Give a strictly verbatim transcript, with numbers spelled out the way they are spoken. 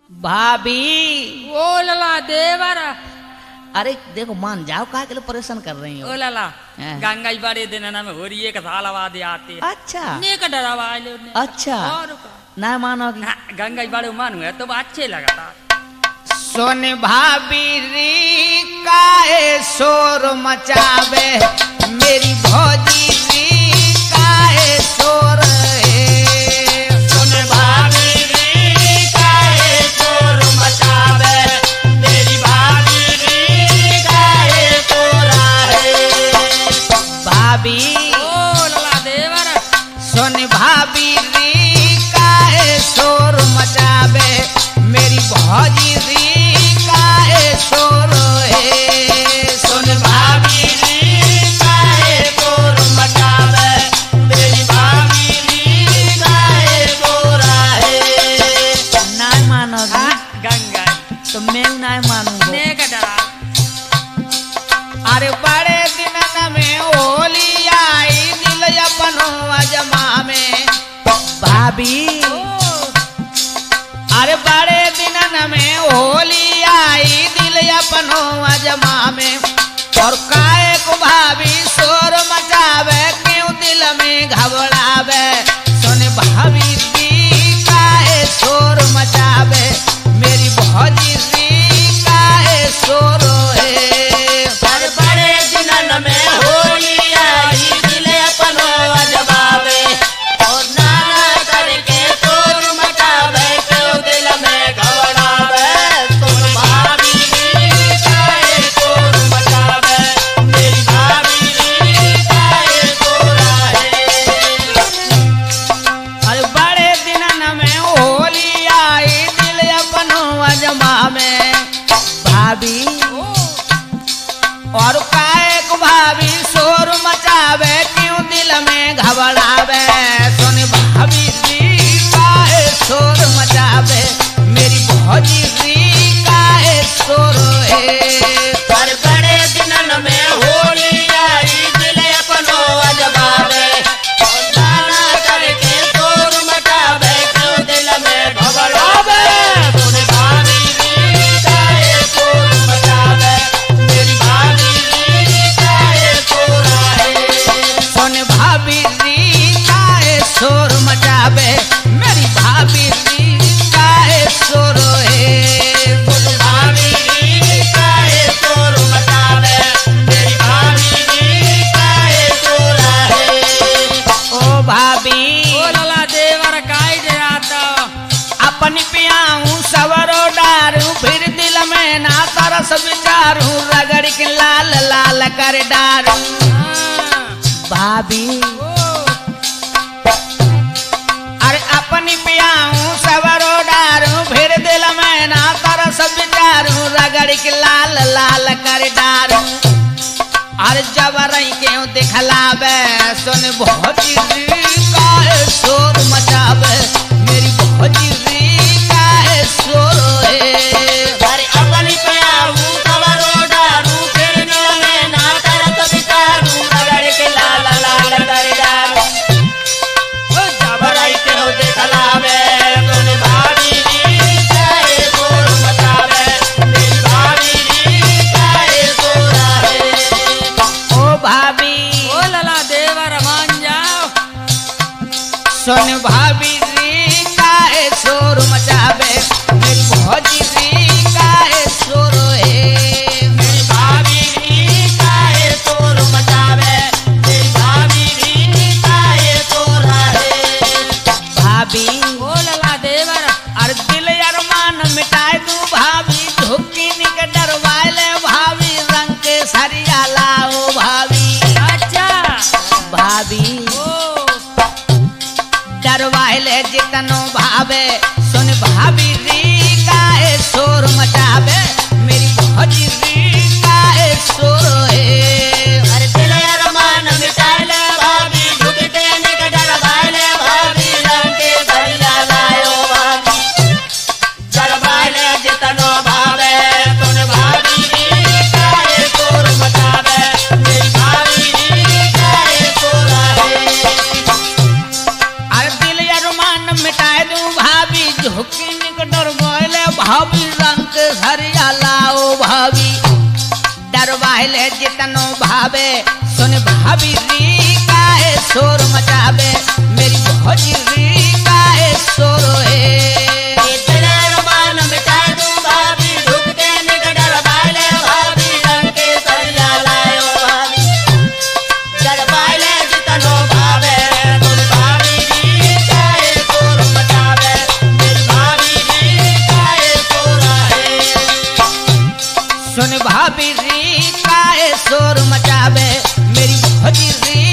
भाभी ओ लला देवर अरे देखो मान जाओ का के लिए परेशान कर रही हो। ओ लला हाँ। गंगा जी बड़े दिन ना में हो रही है का सालवा दे आते अच्छा ने का डरावा आले ने अच्छा और का ना मानोगी हाँ, गंगा जी बड़े मानू है तो अच्छे लगा था सोन भाभी री काए शोर मचावे मेरी भौजी री काए शोर है। सोन भाभी री काए शोर मचावे मेरी भाभी री काए शोर है। भाभी ओ लला देवर सोन भाभी री काए शोर मचावे मेरी भौजी री काए शोर है। सोन भाभी री काए शोर मचावे मेरी भाभी री काए शोर है। ना मानोगी हाँ, गंगा जी तो मैं नहीं मानूंगा। ने का डरा अरे बड़े दिन में होली आई दिल अपनो अजमा में भाभी ओ अरे बड़े दिन में होली आई दिल अपनो अजमा में और काए को भाभी शोर मचावे क्यों दिल में घबरावे। सुन भाभी री काए शोर मचावे मेरी भौजी री काए शोर है। अरे बड़े दिन में होली आई दिल अपनो अजमा में और नाना करके शोर मचावे क्यों दिल में घबरावे। सुन भाभी री काए शोर मचावे मेरी भाभी री काए शोर है। अरे बड़े दिन में होली आई दिल अपनो अजमा में भाभी ओ और काए को भाभी शोर मचावे क्यों दिल में घबरावे। सुन भाभी री काए शोर मचावे मेरी भौजी री काए शोर है। पर बड़े दिन में होली आई दिल अपनो अजमावे और नाना करके शोर मचावे क्यों दिल में घबरावे। सुन भाभी री काए शोर मचावे मेरी भाभी री काए शोर है। सुन भाभी री काए शोर मचावे मेरी भाभी री काए शोर है। सुन भाभी री काए शोर मचावे मेरी भाभी री काए शोर है। ओ भाभी ओ लला देवर काई दे आता अपनी पियाऊं सवरो डारू फिर दिल में ना तरस विचारू रगड़ के लाल लाल कर डारू। हाँ भाभी ओ अरे अपनी पियाऊं सवरो डारू फिर दिल में ना तरस विचारू रगड़ के लाल लाल कर डारू। अरे जबरई क्यों दिखलावे सुन भौजी री काए शोर मचावे मेरी भौजी री काए शोर है। अरे अपनी पियाऊं सवरो डारू फिर दिल में ना तरस विचारू रगड़ के लाल लाल कर डारू। ओ जबरई क्यों दिखलावे सुन भाभी री काए शोर मचावे मेरी भाभी री काए शोर है। ओ भाभी ओ लला देवर मान जाओ सुन भाभी री काए शोर भाभी रंग हरिया लाओ भाभी डरवाइले जितनो भावे सुन भाभी री काहे शोर मचावे मेरी भौजी री काहे शोर है इतने रुमान मिटा दूं भाभी ढुकते निकट डरवाइले भाभी रंग के सरिया लायो भाभी डरवाइले जितनो भावे तुम भाभी री काहे शोर मचावे मेरी भाभी री काहे शोर है सुन भाभी री काहे शोर मचावे मेरी भौजी री